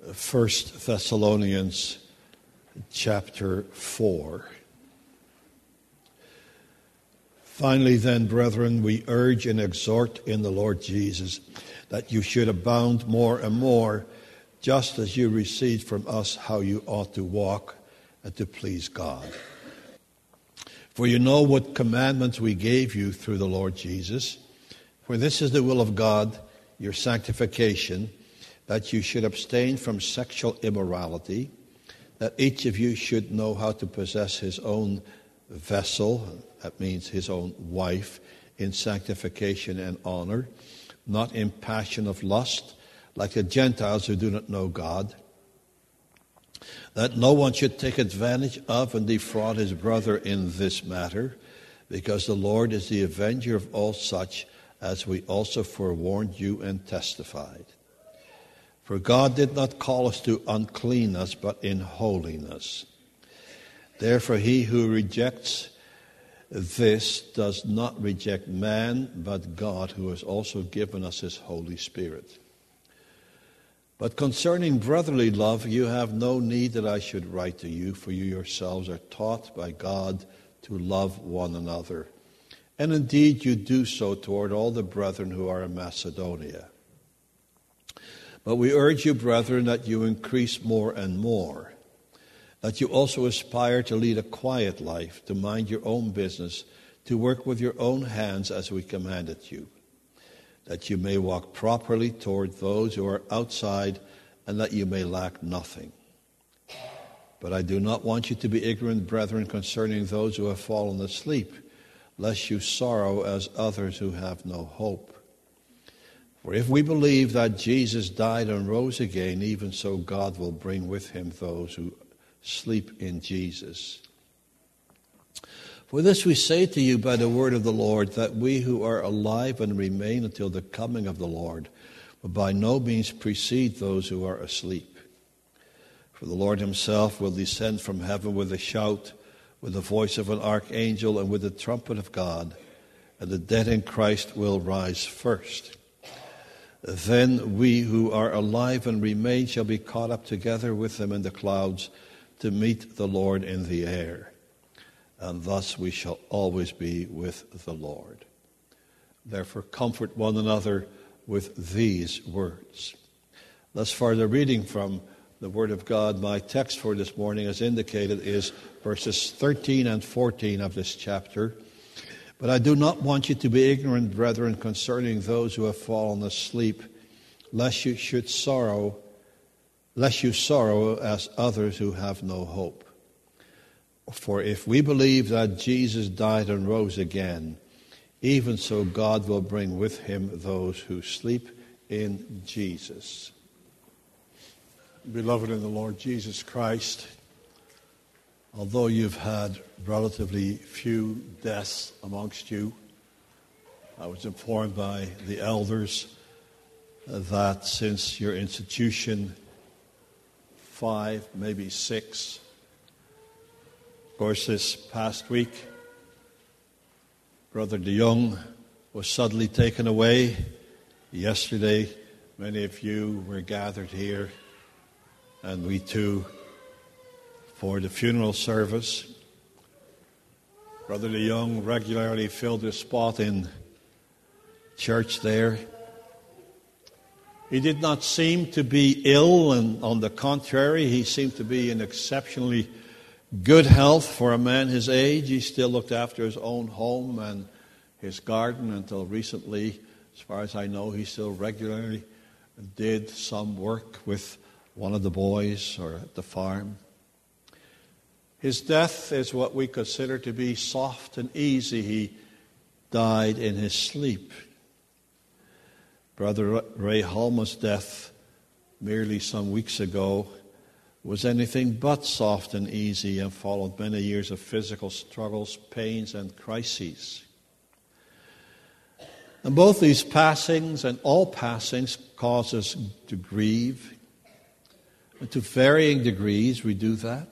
1 Thessalonians chapter 4. Finally then, brethren, we urge and exhort in the Lord Jesus that you should abound more and more, just as you received from us how you ought to walk and to please God. For you know what commandments we gave you through the Lord Jesus. For this is the will of God, your sanctification, that you should abstain from sexual immorality, that each of you should know how to possess his own vessel, that means his own wife, in sanctification and honor, not in passion of lust, like the Gentiles who do not know God, that no one should take advantage of and defraud his brother in this matter, because the Lord is the avenger of all such, as we also forewarned you and testified. For God did not call us to uncleanness, but in holiness. Therefore he who rejects this does not reject man, but God, who has also given us his Holy Spirit. But concerning brotherly love, you have no need that I should write to you, for you yourselves are taught by God to love one another. And indeed you do so toward all the brethren who are in Macedonia. But we urge you, brethren, that you increase more and more, that you also aspire to lead a quiet life, to mind your own business, to work with your own hands as we commanded you, that you may walk properly toward those who are outside, and that you may lack nothing. But I do not want you to be ignorant, brethren, concerning those who have fallen asleep, lest you sorrow as others who have no hope. For if we believe that Jesus died and rose again, even so God will bring with him those who sleep in Jesus. For this we say to you by the word of the Lord, that we who are alive and remain until the coming of the Lord will by no means precede those who are asleep. For the Lord himself will descend from heaven with a shout, with the voice of an archangel, and with the trumpet of God, and the dead in Christ will rise first. Then we who are alive and remain shall be caught up together with them in the clouds to meet the Lord in the air. And thus we shall always be with the Lord. Therefore comfort one another with these words. Thus far the reading from the Word of God. My text for this morning, as indicated, is verses 13 and 14 of this chapter. But I do not want you to be ignorant, brethren, concerning those who have fallen asleep, lest you sorrow as others who have no hope. For if we believe that Jesus died and rose again, even so God will bring with him those who sleep in Jesus. Beloved in the Lord Jesus Christ, although you've had relatively few deaths amongst you, I was informed by the elders that since your institution, 5, maybe 6. Of course, this past week, Brother De Jong was suddenly taken away. Yesterday, many of you were gathered here, and we too, for the funeral service. Brother De Jong regularly filled his spot in church there. He did not seem to be ill, and on the contrary, he seemed to be in exceptionally good health for a man his age. He still looked after his own home and his garden until recently. As far as I know, he still regularly did some work with one of the boys or at the farm. His death is what we consider to be soft and easy. He died in his sleep. Brother Ray Holman's death merely some weeks ago was anything but soft and easy, and followed many years of physical struggles, pains, and crises. And both these passings and all passings cause us to grieve. And to varying degrees we do that.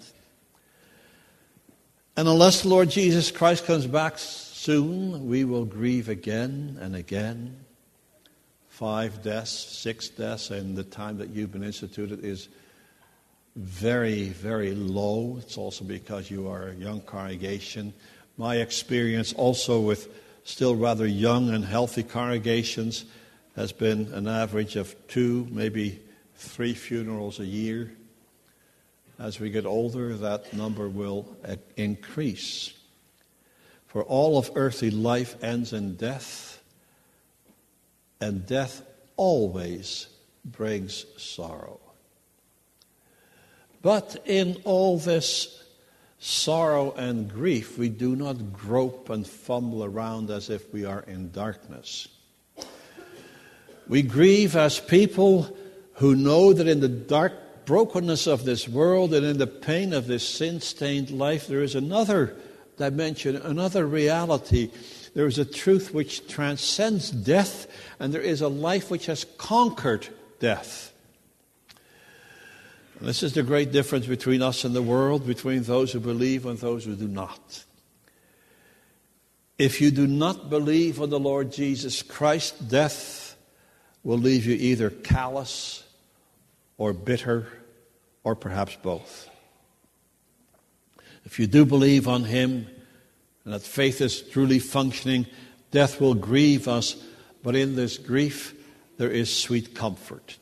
And unless the Lord Jesus Christ comes back soon, we will grieve again and again. 5 deaths, 6 deaths in the time that you've been instituted is very, very low. It's also because you are a young congregation. My experience also with still rather young and healthy congregations has been an average of 2, maybe 3 funerals a year. As we get older, that number will increase. For all of earthly life ends in death, and death always brings sorrow. But in all this sorrow and grief, we do not grope and fumble around as if we are in darkness. We grieve as people who know that in the dark brokenness of this world and in the pain of this sin-stained life, there is another dimension, another reality. There is a truth which transcends death, and there is a life which has conquered death. And this is the great difference between us and the world, between those who believe and those who do not. If you do not believe on the Lord Jesus Christ, death will leave you either callous or bitter, or perhaps both. If you do believe on Him, and that faith is truly functioning, death will grieve us, but in this grief there is sweet comfort.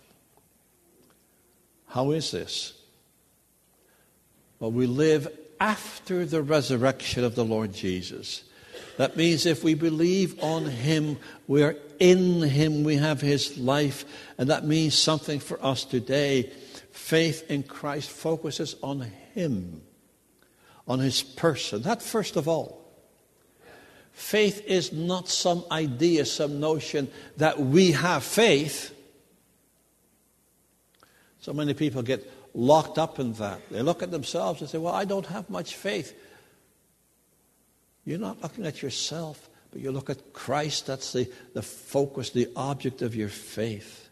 How is this? Well, we live after the resurrection of the Lord Jesus. That means if we believe on Him, we are in Him, we have His life, and that means something for us today. Faith in Christ focuses on Him, on His person. That first of all. Faith is not some idea, some notion that we have faith. So many people get locked up in that. They look at themselves and say, well, I don't have much faith. You're not looking at yourself, but you look at Christ. That's the focus, the object of your faith.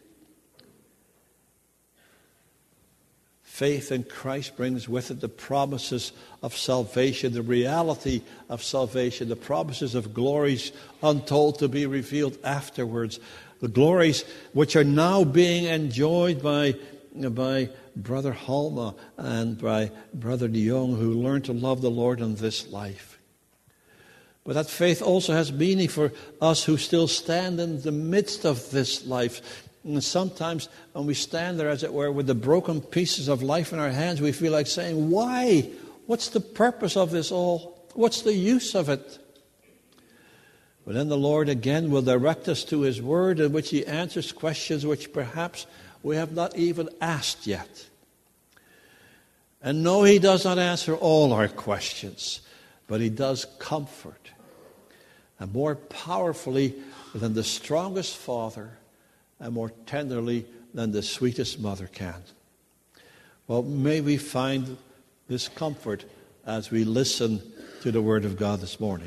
Faith in Christ brings with it the promises of salvation, the reality of salvation, the promises of glories untold to be revealed afterwards. The glories which are now being enjoyed by Brother Halma and by Brother De Jong, who learned to love the Lord in this life. But that faith also has meaning for us who still stand in the midst of this life. And sometimes when we stand there, as it were, with the broken pieces of life in our hands, we feel like saying, why? What's the purpose of this all? What's the use of it? But then the Lord again will direct us to His Word, in which He answers questions which perhaps we have not even asked yet. And no, He does not answer all our questions, but He does comfort. And more powerfully than the strongest father, and more tenderly than the sweetest mother can. Well, may we find this comfort as we listen to the Word of God this morning.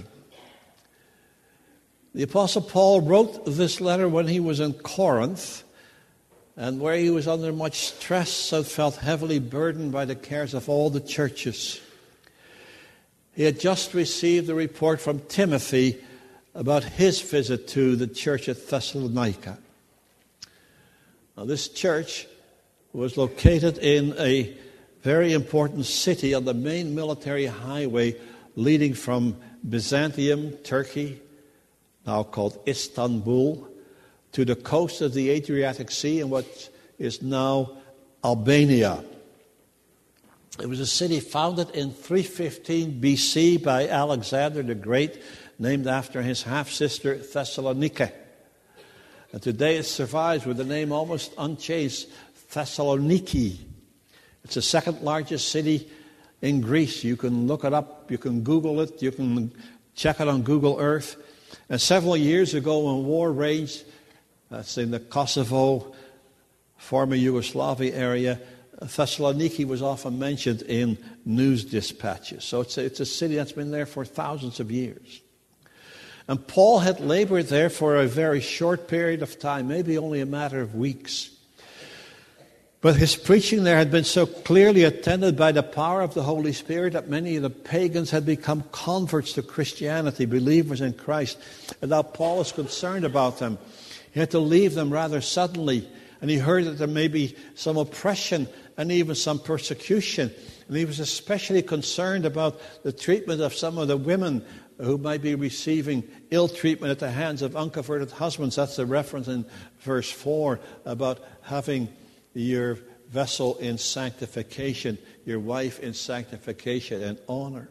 The Apostle Paul wrote this letter when he was in Corinth, and where he was under much stress and felt heavily burdened by the cares of all the churches. He had just received a report from Timothy about his visit to the church at Thessalonica. Now, this church was located in a very important city on the main military highway leading from Byzantium, Turkey, now called Istanbul, to the coast of the Adriatic Sea in what is now Albania. It was a city founded in 315 BC by Alexander the Great, named after his half-sister Thessalonike. And today it survives with the name almost unchanged, Thessaloniki. It's the second largest city in Greece. You can look it up, you can Google it, you can check it on Google Earth. And several years ago when war raged, that's in the Kosovo, former Yugoslavia area, Thessaloniki was often mentioned in news dispatches. So it's a city that's been there for thousands of years. And Paul had labored there for a very short period of time, maybe only a matter of weeks. But his preaching there had been so clearly attended by the power of the Holy Spirit that many of the pagans had become converts to Christianity, believers in Christ. And now Paul is concerned about them. He had to leave them rather suddenly, and he heard that there may be some oppression and even some persecution. And he was especially concerned about the treatment of some of the women who might be receiving ill treatment at the hands of unconverted husbands. That's the reference in verse 4 about having your vessel in sanctification, your wife in sanctification and honor.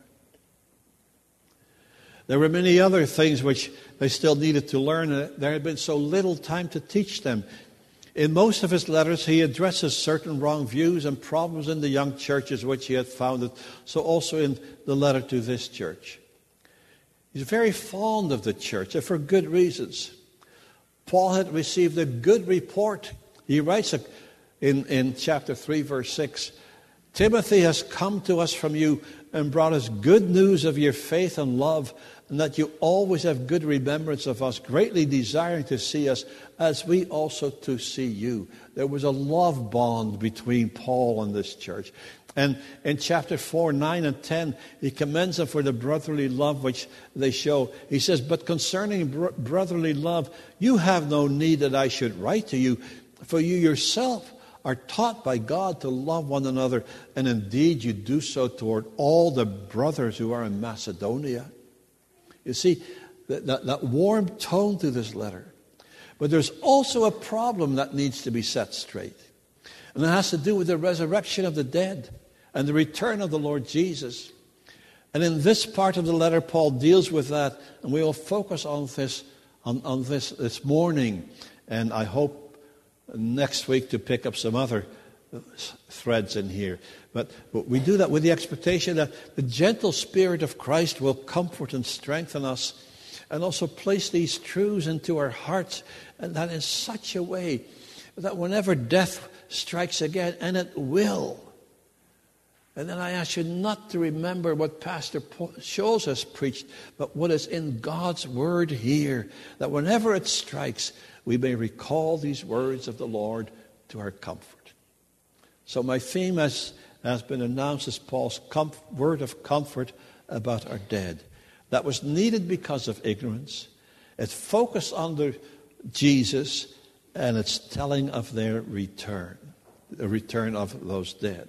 There were many other things which they still needed to learn, and there had been so little time to teach them. In most of his letters, he addresses certain wrong views and problems in the young churches which he had founded, so also in the letter to this church. He's very fond of the church, and for good reasons. Paul had received a good report. He writes in chapter 3, verse 6, Timothy has come to us from you and brought us good news of your faith and love, and that you always have good remembrance of us, greatly desiring to see us, as we also to see you. There was a love bond between Paul and this church. And in chapter 4, 9, and 10, he commends them for the brotherly love which they show. He says, but concerning brotherly love, you have no need that I should write to you, for you yourself are taught by God to love one another, and indeed you do so toward all the brothers who are in Macedonia. You see, that warm tone to this letter. But there's also a problem that needs to be set straight. And it has to do with the resurrection of the dead and the return of the Lord Jesus. And in this part of the letter, Paul deals with that, and we will focus on this morning. And I hope next week to pick up some other threads in here. But we do that with the expectation that the gentle Spirit of Christ will comfort and strengthen us, and also place these truths into our hearts, and that in such a way that whenever death strikes again, and it will. And then I ask you not to remember what Pastor Scholes has preached, but what is in God's Word here, that whenever it strikes, we may recall these words of the Lord to our comfort. So my theme has been announced as Paul's word of comfort about our dead. That was needed because of ignorance. It focused on Jesus, and it's telling of their return, the return of those dead.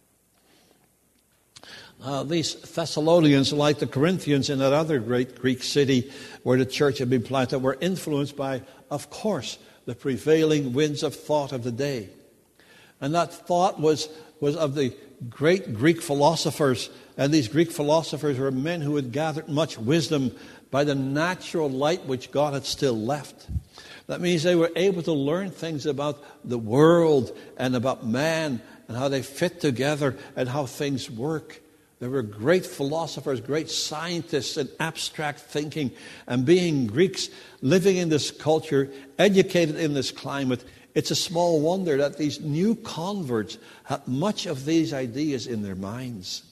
These Thessalonians, like the Corinthians in that other great Greek city where the church had been planted, were influenced by, of course, the prevailing winds of thought of the day. And that thought was of the great Greek philosophers. And these Greek philosophers were men who had gathered much wisdom by the natural light which God had still left. That means they were able to learn things about the world and about man and how they fit together and how things work. There were great philosophers, great scientists in abstract thinking. And being Greeks, living in this culture, educated in this climate, it's a small wonder that these new converts had much of these ideas in their minds.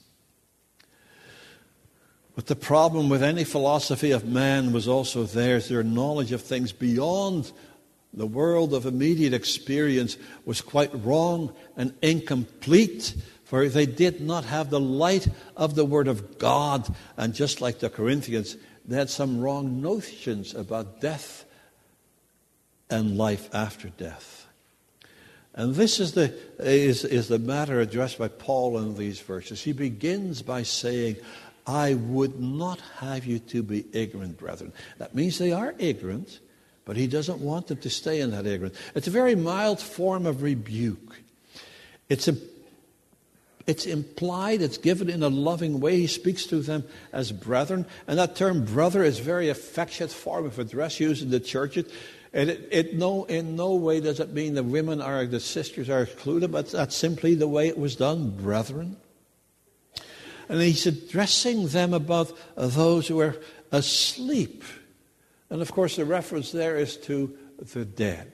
But the problem with any philosophy of man was also theirs. Their knowledge of things beyond the world of immediate experience was quite wrong and incomplete, for they did not have the light of the Word of God. And just like the Corinthians, they had some wrong notions about death and life after death. And this is the matter addressed by Paul in these verses. He begins by saying, I would not have you to be ignorant, brethren. That means they are ignorant, but he doesn't want them to stay in that ignorance. It's a very mild form of rebuke. It's implied, it's given in a loving way. He speaks to them as brethren. And that term brother is a very affectionate form of address used in the churches. And in no way does it mean the women or the sisters are excluded, but that's simply the way it was done, brethren. And he's addressing them about those who are asleep. And of course the reference there is to the dead.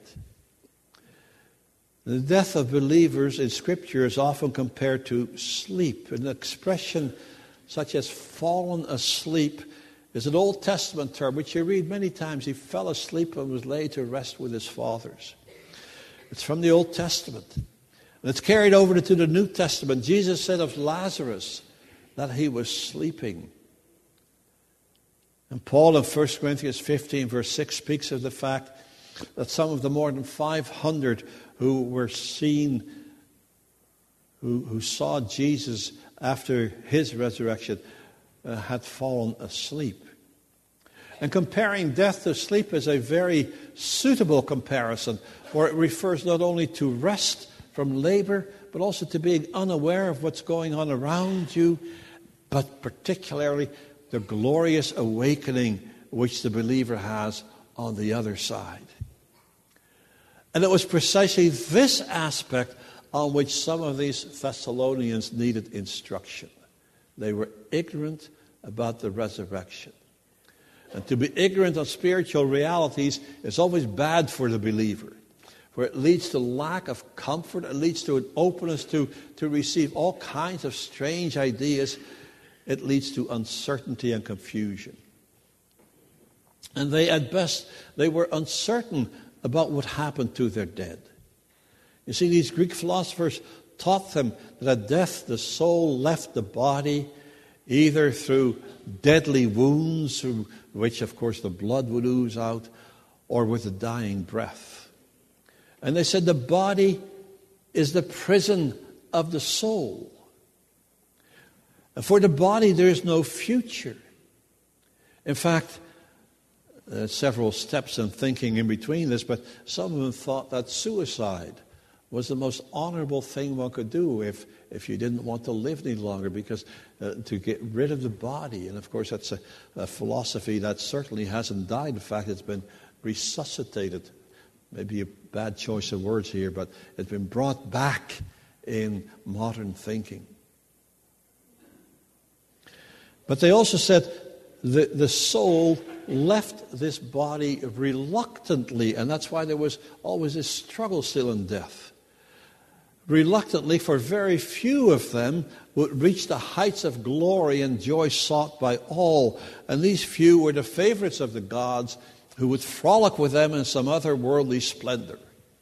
The death of believers in Scripture is often compared to sleep. An expression such as fallen asleep is an Old Testament term which you read many times. He fell asleep and was laid to rest with his fathers. It's from the Old Testament. And it's carried over to the New Testament. Jesus said of Lazarus that he was sleeping. And Paul in 1 Corinthians 15 verse 6 speaks of the fact that some of the more than 500 who were seen, who saw Jesus after his resurrection, had fallen asleep. And comparing death to sleep is a very suitable comparison, for it refers not only to rest from labor, but also to being unaware of what's going on around you, but particularly the glorious awakening which the believer has on the other side. And it was precisely this aspect on which some of these Thessalonians needed instruction. They were ignorant about the resurrection. And to be ignorant of spiritual realities is always bad for the believer, for it leads to lack of comfort. It leads to an openness to receive all kinds of strange ideas. It leads to uncertainty and confusion. And they, at best, they were uncertain about what happened to their dead. You see, these Greek philosophers taught them that at death the soul left the body either through deadly wounds, through which, of course, the blood would ooze out, or with a dying breath. And they said the body is the prison of the soul. And for the body, there is no future. In fact, several steps in thinking in between this, but some of them thought that suicide was the most honorable thing one could do if you didn't want to live any longer, because to get rid of the body. And of course, that's a philosophy that certainly hasn't died. In fact, it's been resuscitated. Maybe a bad choice of words here, but it's been brought back in modern thinking. But they also said the soul left this body reluctantly, and that's why there was always this struggle still in death. Reluctantly, for very few of them would reach the heights of glory and joy sought by all. And these few were the favorites of the gods, who would frolic with them in some other worldly splendor.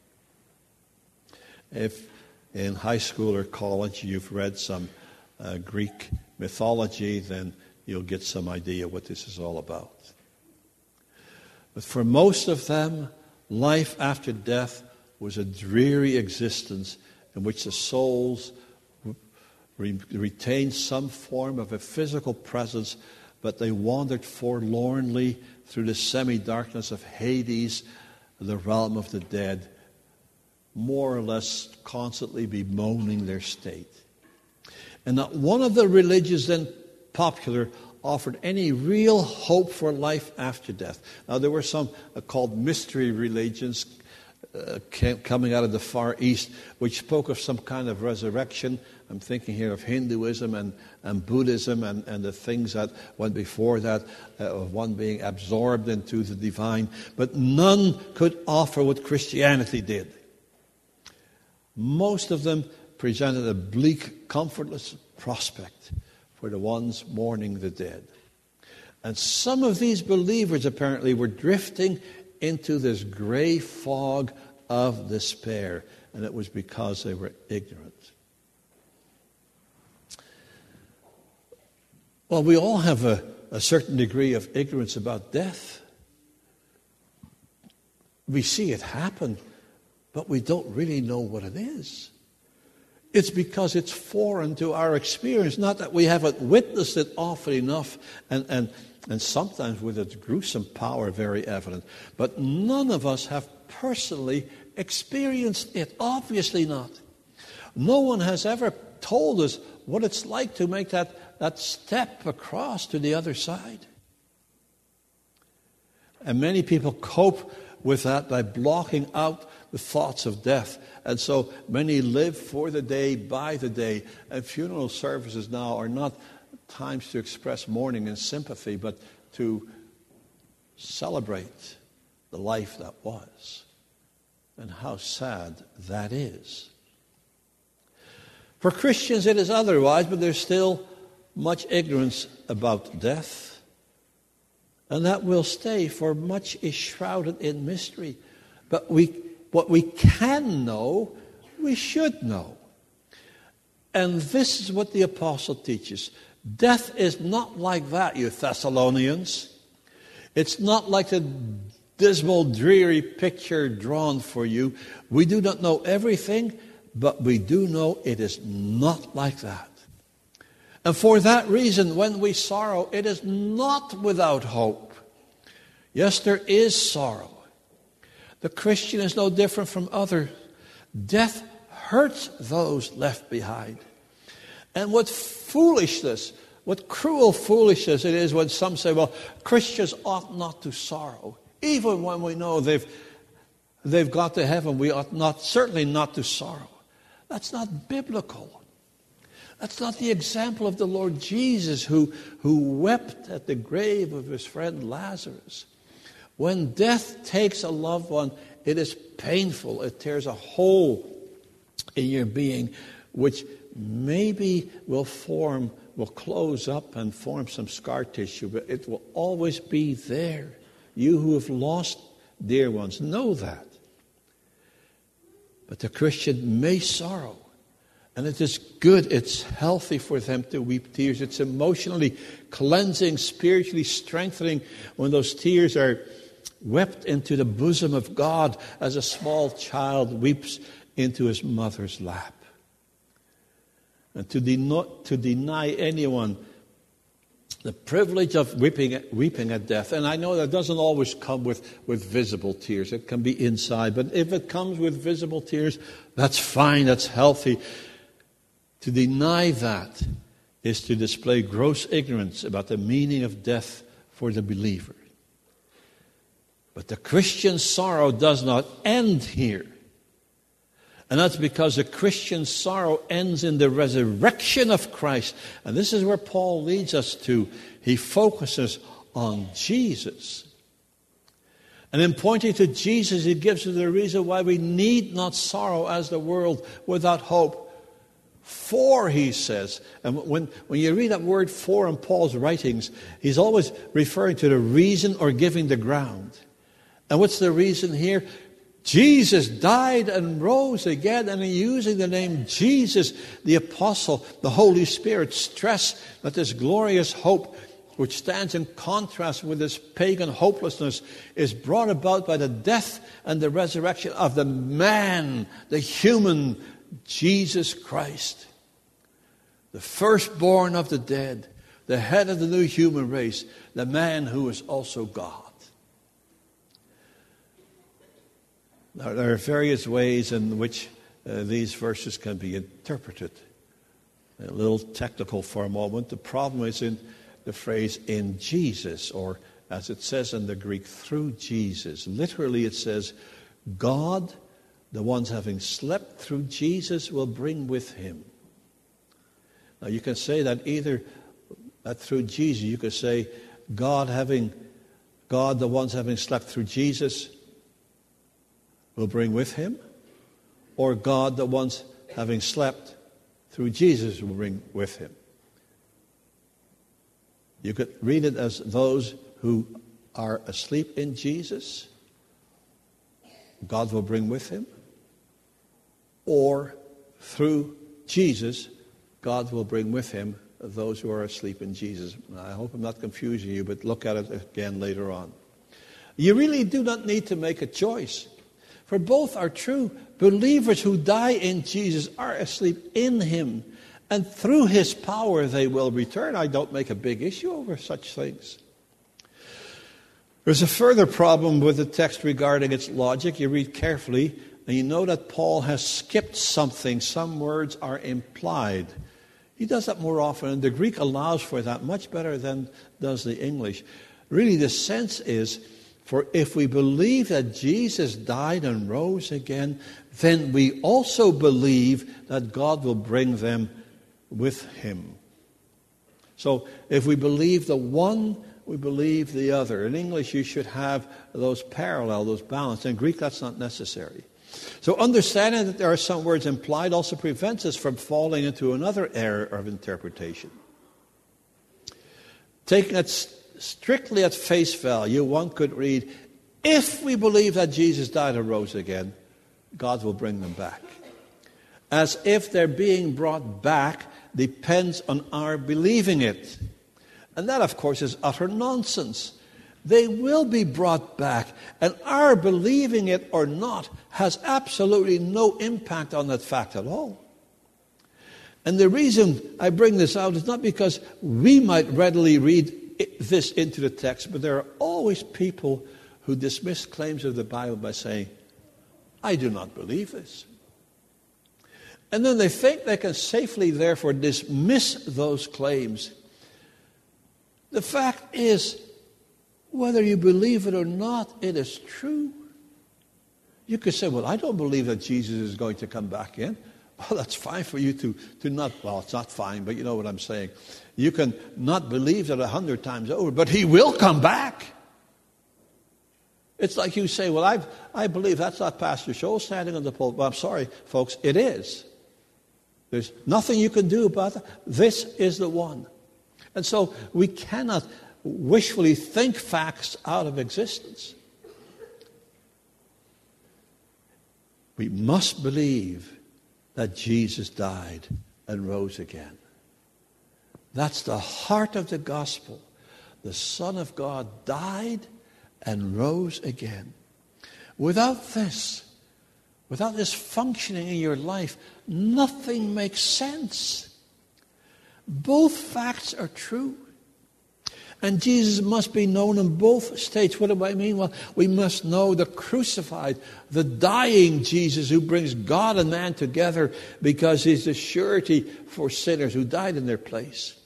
If in high school or college you've read some Greek mythology, then you'll get some idea what this is all about. But for most of them, life after death was a dreary existence in which the souls retained some form of a physical presence, but they wandered forlornly through the semi-darkness of Hades, the realm of the dead, more or less constantly bemoaning their state. And not one of the religions then popular offered any real hope for life after death. Now, there were some called mystery religions coming out of the Far East, which spoke of some kind of resurrection. I'm thinking here of Hinduism and Buddhism and the things that went before that, of one being absorbed into the divine. But none could offer what Christianity did. Most of them presented a bleak, comfortless prospect for the ones mourning the dead. And some of these believers apparently were drifting into this gray fog of despair, and it was because they were ignorant. Well, we all have a certain degree of ignorance about death. We see it happen, but we don't really know what it is. It's because it's foreign to our experience, not that we haven't witnessed it often enough, and sometimes with its gruesome power very evident. But none of us have personally experienced it, obviously not. No one has ever told us what it's like to make that step across to the other side. And many people cope with that by blocking out the thoughts of death. And so many live for the day, by the day. And funeral services now are not times to express mourning and sympathy, but to celebrate the life that was. And how sad that is. For Christians it is otherwise, but there's still much ignorance about death. And that will stay, for much is shrouded in mystery. But what we can know, we should know. And this is what the apostle teaches. Death is not like that, you Thessalonians. It's not like the dismal, dreary picture drawn for you. We do not know everything, but we do know it is not like that. And for that reason, when we sorrow, it is not without hope. Yes, there is sorrow. The Christian is no different from others. Death hurts those left behind. And what foolishness, what cruel foolishness it is when some say, well, Christians ought not to sorrow. Even when we know they've got to heaven, we ought not, certainly not to sorrow. That's not biblical. That's not the example of the Lord Jesus who wept at the grave of his friend Lazarus. When death takes a loved one, it is painful. It tears a hole in your being, which maybe will close up and form some scar tissue, but it will always be there. You who have lost dear ones know that. But the Christian may sorrow. And it is good, it's healthy for them to weep tears. It's emotionally cleansing, spiritually strengthening when those tears are wept into the bosom of God as a small child weeps into his mother's lap. And to deny anyone the privilege of weeping at death. And I know that doesn't always come with visible tears. It can be inside. But if it comes with visible tears, that's fine, that's healthy. To deny that is to display gross ignorance about the meaning of death for the believer. But the Christian sorrow does not end here. And that's because the Christian sorrow ends in the resurrection of Christ. And this is where Paul leads us to. He focuses on Jesus. And in pointing to Jesus, he gives us the reason why we need not sorrow as the world without hope. For, he says, and when you read that word for in Paul's writings, he's always referring to the reason or giving the ground. And what's the reason here? Jesus died and rose again, and in using the name Jesus, the apostle, the Holy Spirit, stress that this glorious hope, which stands in contrast with this pagan hopelessness, is brought about by the death and the resurrection of the man, the human Jesus Christ, the firstborn of the dead, the head of the new human race, the man who is also God. Now, there are various ways in which these verses can be interpreted. A little technical for a moment. The problem is in the phrase "in Jesus," or as it says in the Greek, "through Jesus." Literally it says, God, the ones having slept through Jesus, will bring with him. Now you can say that either that through Jesus, you could say God, the ones having slept through Jesus, will bring with him, or God, the ones having slept through Jesus, will bring with him. You could read it as those who are asleep in Jesus, God will bring with him, or through Jesus, God will bring with him those who are asleep in Jesus. I hope I'm not confusing you, but look at it again later on. You really do not need to make a choice. For both are true. Believers who die in Jesus are asleep in him. And through his power they will return. I don't make a big issue over such things. There's a further problem with the text regarding its logic. You read carefully, and you know that Paul has skipped something. Some words are implied. He does that more often, and the Greek allows for that much better than does the English. Really, the sense is, for if we believe that Jesus died and rose again, then we also believe that God will bring them with him. So if we believe the one, we believe the other. In English, you should have those parallel, those balanced. In Greek, that's not necessary. So understanding that there are some words implied also prevents us from falling into another error of interpretation. Taking it strictly at face value, one could read, if we believe that Jesus died and rose again, God will bring them back. As if their being brought back depends on our believing it. And that, of course, is utter nonsense. They will be brought back. And our believing it or not has absolutely no impact on that fact at all. And the reason I bring this out is not because we might readily read this into the text, but there are always people who dismiss claims of the Bible by saying, I do not believe this. And then they think they can safely, therefore, dismiss those claims. The fact is, whether you believe it or not, it is true. You could say, well, I don't believe that Jesus is going to come back in. Well, that's fine for you to not, well, it's not fine, but you know what I'm saying. You can not believe that 100 times over, but he will come back. It's like you say, well, I believe that's not Pastor Scholl standing on the pulpit. Well, I'm sorry, folks, it is. There's nothing you can do about that. This is the one. And so we cannot wishfully think facts out of existence. We must believe that Jesus died and rose again. That's the heart of the gospel. The Son of God died and rose again. Without this functioning in your life, nothing makes sense. Both facts are true. And Jesus must be known in both states. What do I mean? Well, we must know the crucified, the dying Jesus who brings God and man together because he's the surety for sinners who died in their place.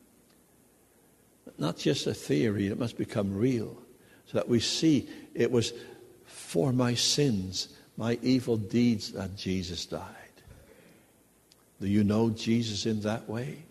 Not just a theory, it must become real. So that we see it was for my sins, my evil deeds that Jesus died. Do you know Jesus in that way?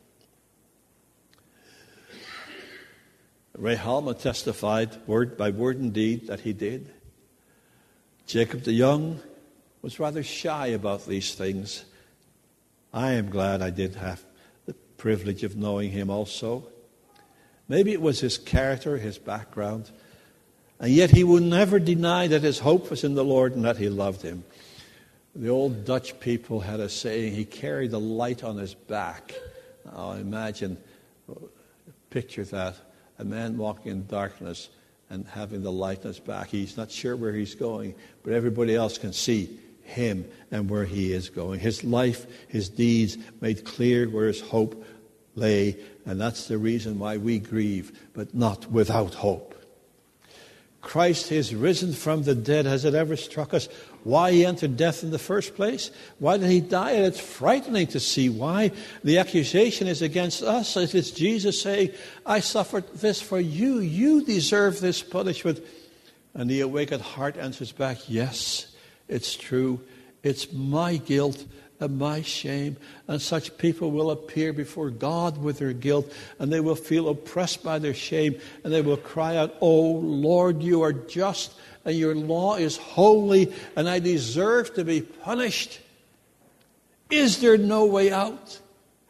Ray Halma testified word by word and deed that he did. Jacob the Young was rather shy about these things. I am glad I did have the privilege of knowing him also. Maybe it was his character, his background. And yet he would never deny that his hope was in the Lord and that he loved him. The old Dutch people had a saying, he carried a light on his back. Now picture that. A man walking in darkness and having the light on his back. He's not sure where he's going, but everybody else can see him and where he is going. His life, his deeds made clear where his hope lay, and that's the reason why we grieve, but not without hope. Christ is risen from the dead. Has it ever struck us why he entered death in the first place? Why did he die? And it's frightening to see why. The accusation is against us. It is Jesus saying, I suffered this for you. You deserve this punishment. And the awakened heart answers back, yes, it's true. It's my guilt and my shame. And such people will appear before God with their guilt, and they will feel oppressed by their shame, and they will cry out, oh Lord, you are just, and your law is holy, and I deserve to be punished. Is there no way out?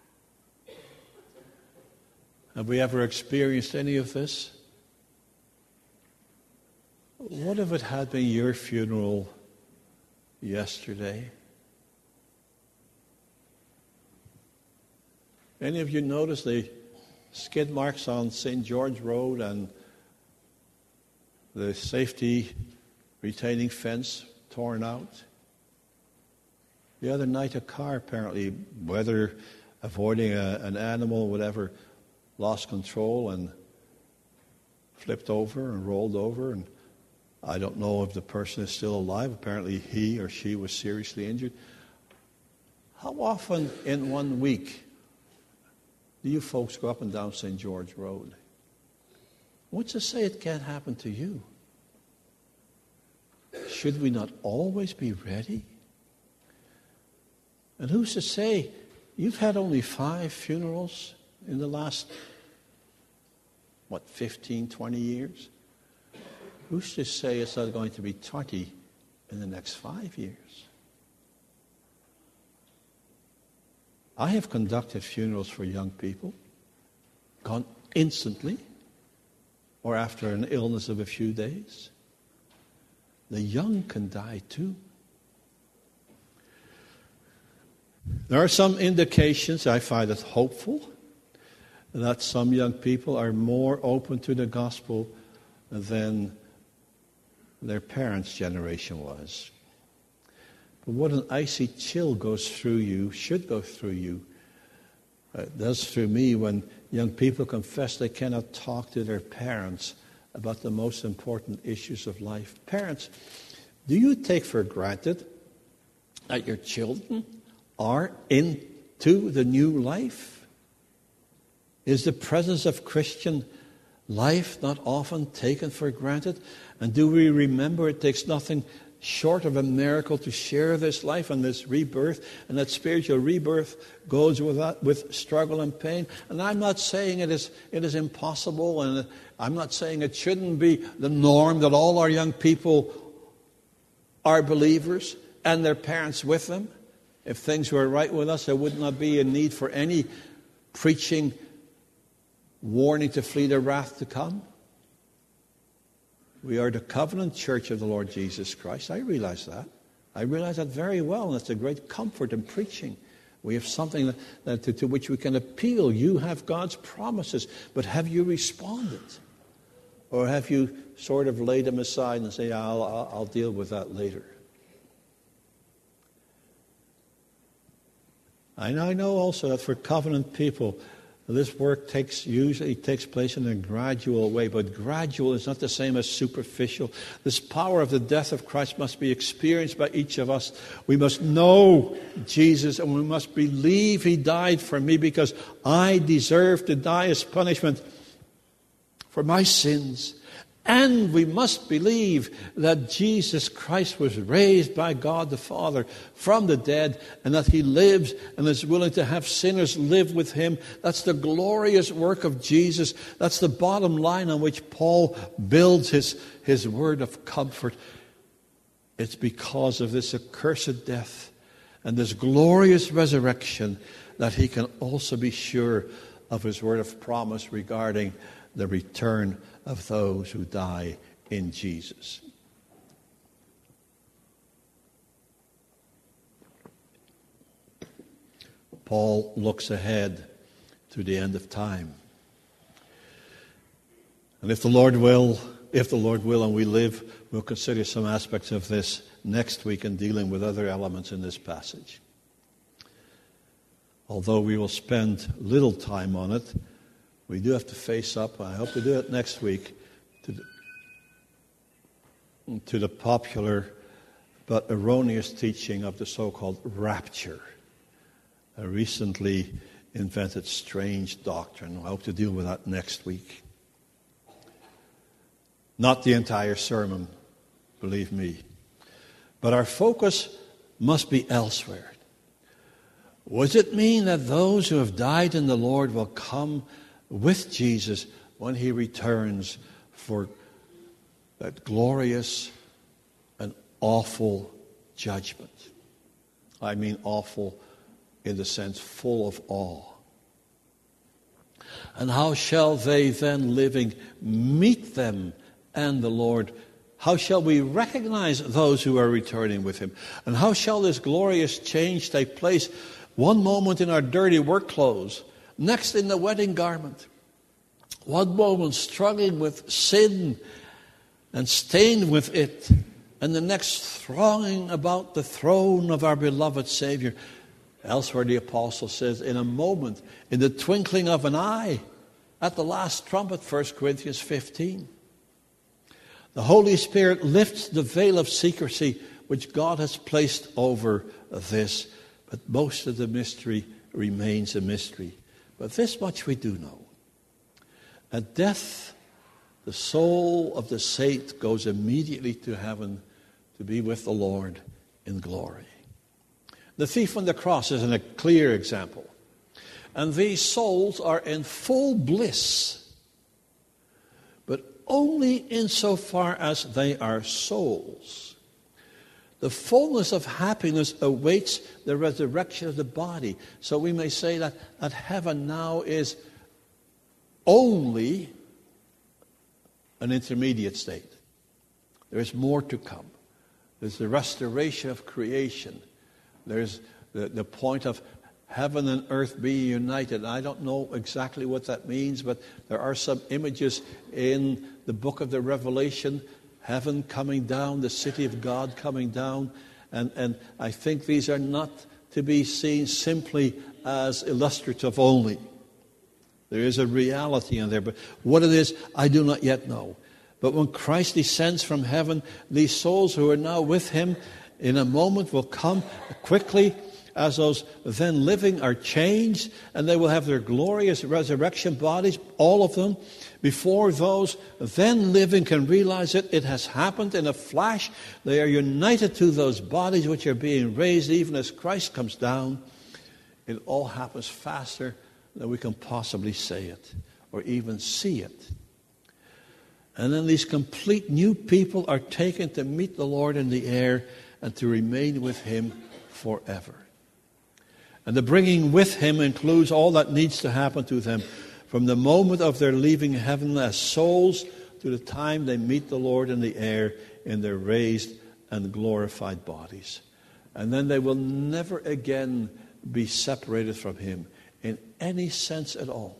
Have we ever experienced any of this? What if it had been your funeral yesterday? Any of you notice the skid marks on St. George Road and the safety retaining fence torn out? The other night a car apparently, whether avoiding an animal or whatever, lost control and flipped over and rolled over. And I don't know if the person is still alive. Apparently he or she was seriously injured. How often in 1 week do you folks go up and down St. George Road? What's to say it can't happen to you? Should we not always be ready? And who's to say you've had only 5 funerals in the last, 15, 20 years? Who's to say it's not going to be 20 in the next 5 years? I have conducted funerals for young people, gone instantly, or after an illness of a few days. The young can die too. There are some indications, I find it hopeful, that some young people are more open to the gospel than their parents' generation was. But what an icy chill goes through you, should go through you, does through me when young people confess they cannot talk to their parents about the most important issues of life. Parents, do you take for granted that your children are into the new life? Is the presence of Christian life not often taken for granted? And do we remember it takes nothing short of a miracle to share this life and this rebirth, and that spiritual rebirth goes with struggle and pain? And I'm not saying it is impossible, and I'm not saying it shouldn't be the norm that all our young people are believers and their parents with them. If things were right with us, there would not be a need for any preaching warning to flee the wrath to come. We are the covenant church of the Lord Jesus Christ. I realize that. I realize that very well, and it's a great comfort in preaching. We have something to which we can appeal. You have God's promises, but have you responded? Or have you sort of laid them aside and say, I'll deal with that later? I know also that for covenant people, this work usually takes place in a gradual way, but gradual is not the same as superficial. This power of the death of Christ must be experienced by each of us. We must know Jesus, and we must believe He died for me because I deserve to die as punishment for my sins. And we must believe that Jesus Christ was raised by God the Father from the dead, and that He lives and is willing to have sinners live with Him. That's the glorious work of Jesus. That's the bottom line on which Paul builds his word of comfort. It's because of this accursed death and this glorious resurrection that he can also be sure of his word of promise regarding the return of those who die in Jesus. Paul looks ahead to the end of time. And if the Lord will, and we live, we'll consider some aspects of this next week in dealing with other elements in this passage. Although we will spend little time on it, we do have to face up, I hope to do it next week, to the popular but erroneous teaching of the so-called rapture, a recently invented strange doctrine. I hope to deal with that next week. Not the entire sermon, believe me. But our focus must be elsewhere. Does it mean that those who have died in the Lord will come with Jesus when He returns for that glorious and awful judgment? I mean awful in the sense full of awe. And how shall they then living meet them and the Lord? How shall we recognize those who are returning with Him? And how shall this glorious change take place? One moment in our dirty work clothes, next in the wedding garment. One moment struggling with sin and stained with it, and the next thronging about the throne of our beloved Savior. Elsewhere the apostle says, in a moment, in the twinkling of an eye, at the last trumpet, 1 Corinthians 15. The Holy Spirit lifts the veil of secrecy which God has placed over this, but most of the mystery remains a mystery. But this much we do know. At death, the soul of the saint goes immediately to heaven to be with the Lord in glory. The thief on the cross is a clear example. And these souls are in full bliss, but only insofar as they are souls. The fullness of happiness awaits the resurrection of the body. So we may say that heaven now is only an intermediate state. There is more to come. There's the restoration of creation. There's the point of heaven and earth be united. I don't know exactly what that means, but there are some images in the book of the Revelation, heaven coming down, the city of God coming down, and I think these are not to be seen simply as illustrative only. There is a reality in there, but what it is, I do not yet know. But when Christ descends from heaven, these souls who are now with him in a moment will come quickly, as those then living are changed, and they will have their glorious resurrection bodies, all of them, before those then living can realize it has happened in a flash. They are united to those bodies which are being raised even as Christ comes down. It all happens faster than we can possibly say it or even see it. And then these complete new people are taken to meet the Lord in the air and to remain with him forever. And the bringing with him includes all that needs to happen to them from the moment of their leaving heaven as souls to the time they meet the Lord in the air in their raised and glorified bodies. And then they will never again be separated from him in any sense at all.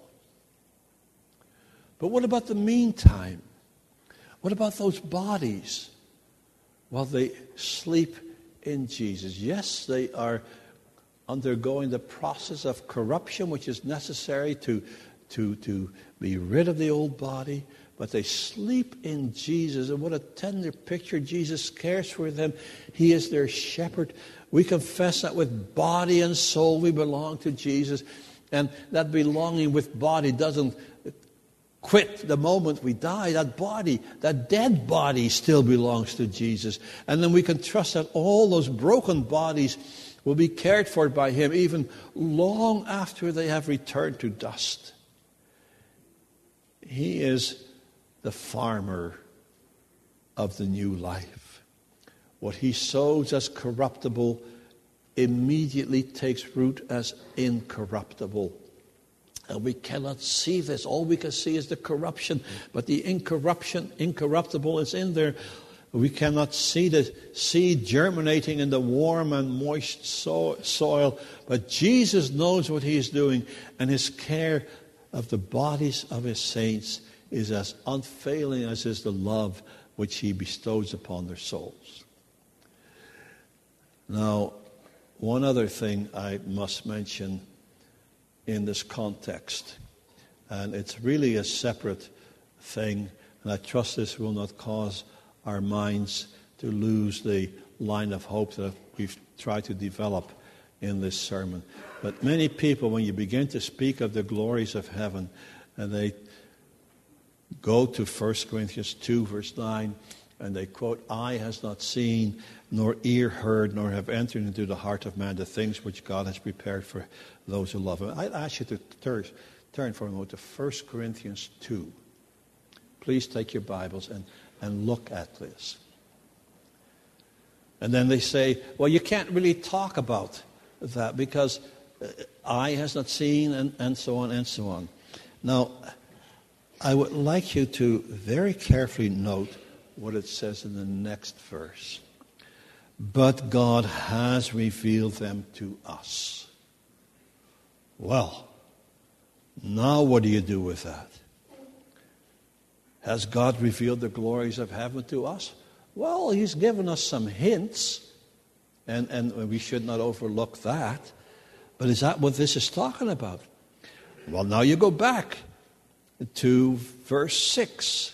But what about the meantime? What about those bodies while they sleep in Jesus? Yes, they are undergoing the process of corruption which is necessary to be rid of the old body, but they sleep in Jesus. And what a tender picture. Jesus cares for them. He is their shepherd. We confess that with body and soul we belong to Jesus, and that belonging with body doesn't quit the moment we die. That body, that dead body, still belongs to Jesus. And then we can trust that all those broken bodies will be cared for by him even long after they have returned to dust. He is the farmer of the new life. What he sows as corruptible immediately takes root as incorruptible. And we cannot see this. All we can see is the corruption, but the incorruptible is in there. We cannot see the seed germinating in the warm and moist soil, but Jesus knows what he is doing, and his care of the bodies of his saints is as unfailing as is the love which he bestows upon their souls. Now, one other thing I must mention in this context, and it's really a separate thing, and I trust this will not cause our minds to lose the line of hope that we've tried to develop in this sermon. But many people, when you begin to speak of the glories of heaven, and they go to 1 Corinthians 2, verse 9, and they quote, "Eye has not seen, nor ear heard, nor have entered into the heart of man the things which God has prepared for those who love him." I'd ask you to turn for a moment to 1 Corinthians 2. Please take your Bibles and look at this. And then they say, well, you can't really talk about that because eye has not seen, and so on and so on. Now, I would like you to very carefully note what it says in the next verse. But God has revealed them to us. Well, now what do you do with that? Has God revealed the glories of heaven to us? Well, he's given us some hints, and we should not overlook that. But is that what this is talking about? Well, now you go back to verse 6.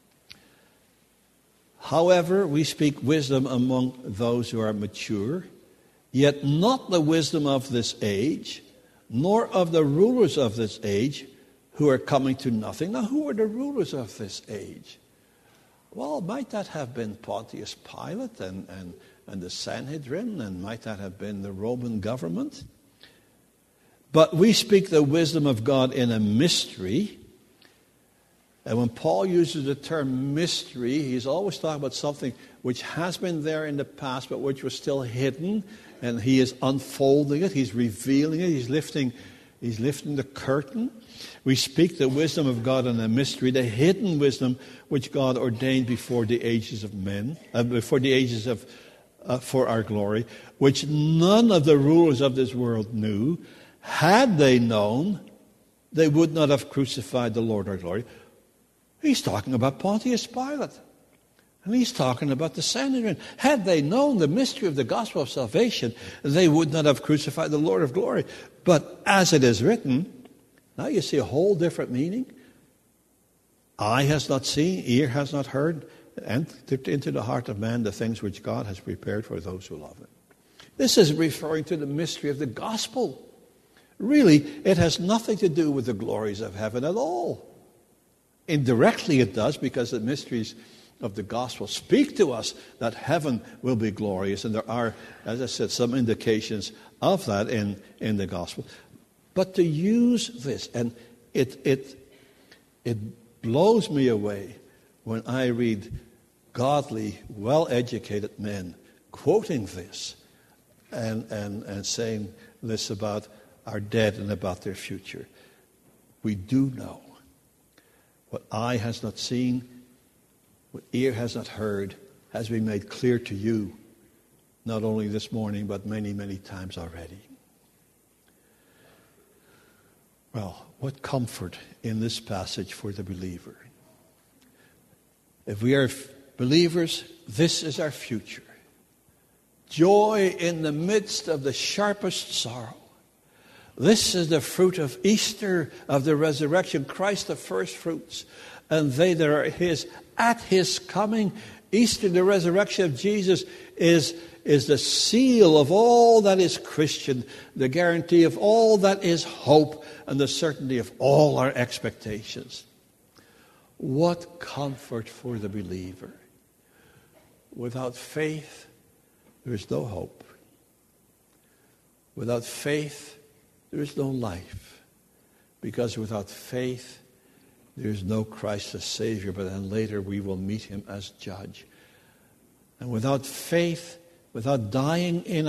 However, we speak wisdom among those who are mature, yet not the wisdom of this age, nor of the rulers of this age, who are coming to nothing. Now, who are the rulers of this age? Well, might that have been Pontius Pilate and the Sanhedrin, and might that have been the Roman government? But we speak the wisdom of God in a mystery. And when Paul uses the term mystery, he's always talking about something which has been there in the past, but which was still hidden, and he is unfolding it, he's revealing it, he's lifting the curtain. We speak the wisdom of God in a mystery, the hidden wisdom which God ordained before the ages of men, for our glory, which none of the rulers of this world knew. Had they known, they would not have crucified the Lord our glory. He's talking about Pontius Pilate. And he's talking about the Sanhedrin. Had they known the mystery of the gospel of salvation, they would not have crucified the Lord of glory. But as it is written, now you see a whole different meaning. Eye has not seen, ear has not heard, entered into the heart of man the things which God has prepared for those who love him. This is referring to the mystery of the gospel. Really, it has nothing to do with the glories of heaven at all. Indirectly it does, because the mysteries of the gospel speak to us that heaven will be glorious. And there are, as I said, some indications of that in the gospel. But to use this, and it blows me away when I read godly, well-educated men quoting this and saying this about our dead and about their future. We do know what eye has not seen, what ear has not heard, has been made clear to you, not only this morning, but many, many times already. Well, what comfort in this passage for the believer. If we are believers, this is our future. Joy in the midst of the sharpest sorrow. This is the fruit of Easter, of the resurrection, Christ the first fruits, and they that are his at his coming. Easter, the resurrection of Jesus, is the seal of all that is Christian, the guarantee of all that is hope, and the certainty of all our expectations. What comfort for the believer. Without faith, there is no hope. Without faith, there is no life. Because without faith, there is no Christ as Savior, but then later we will meet him as judge. And without faith, dying in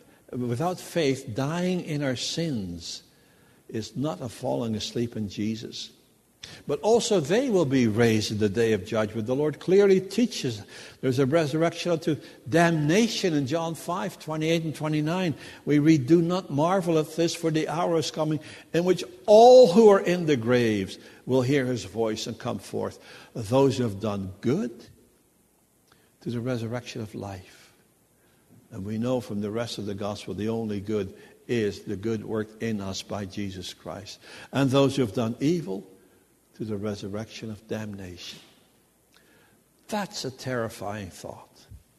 our sins is not a falling asleep in Jesus. But also they will be raised in the day of judgment. The Lord clearly teaches there's a resurrection unto damnation in John 5, 28 and 29. We read, "Do not marvel at this, for the hour is coming in which all who are in the graves will hear his voice and come forth. Those who have done good to the resurrection of life." And we know from the rest of the gospel the only good is the good worked in us by Jesus Christ. And those who have done evil to the resurrection of damnation. That's a terrifying thought.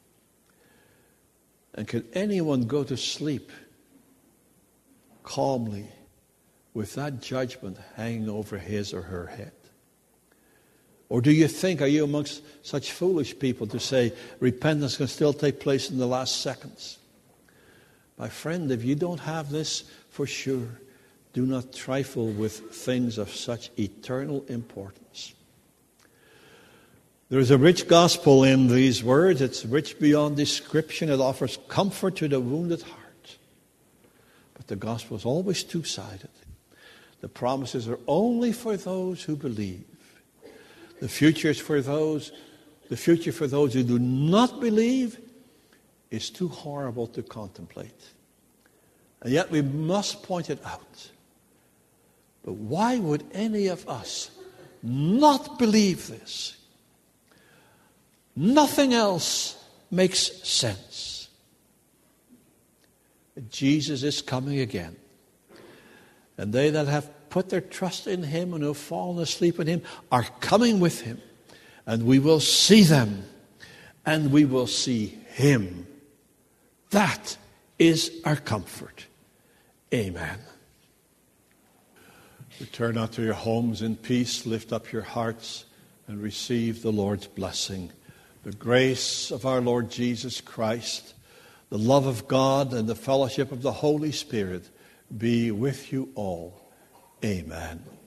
And can anyone go to sleep calmly with that judgment hanging over his or her head? Or do you think, are you amongst such foolish people to say repentance can still take place in the last seconds? My friend, if you don't have this for sure, do not trifle with things of such eternal importance. There is a rich gospel in these words. It's rich beyond description. It offers comfort to the wounded heart. But the gospel is always two-sided. The promises are only for those who believe. The future for those who do not believe is too horrible to contemplate. And yet we must point it out. But why would any of us not believe this? Nothing else makes sense. Jesus is coming again. And they that have put their trust in him and who have fallen asleep in him are coming with him. And we will see them. And we will see him. That is our comfort. Amen. Return now to your homes in peace. Lift up your hearts and receive the Lord's blessing. The grace of our Lord Jesus Christ, the love of God, and the fellowship of the Holy Spirit be with you all. Amen.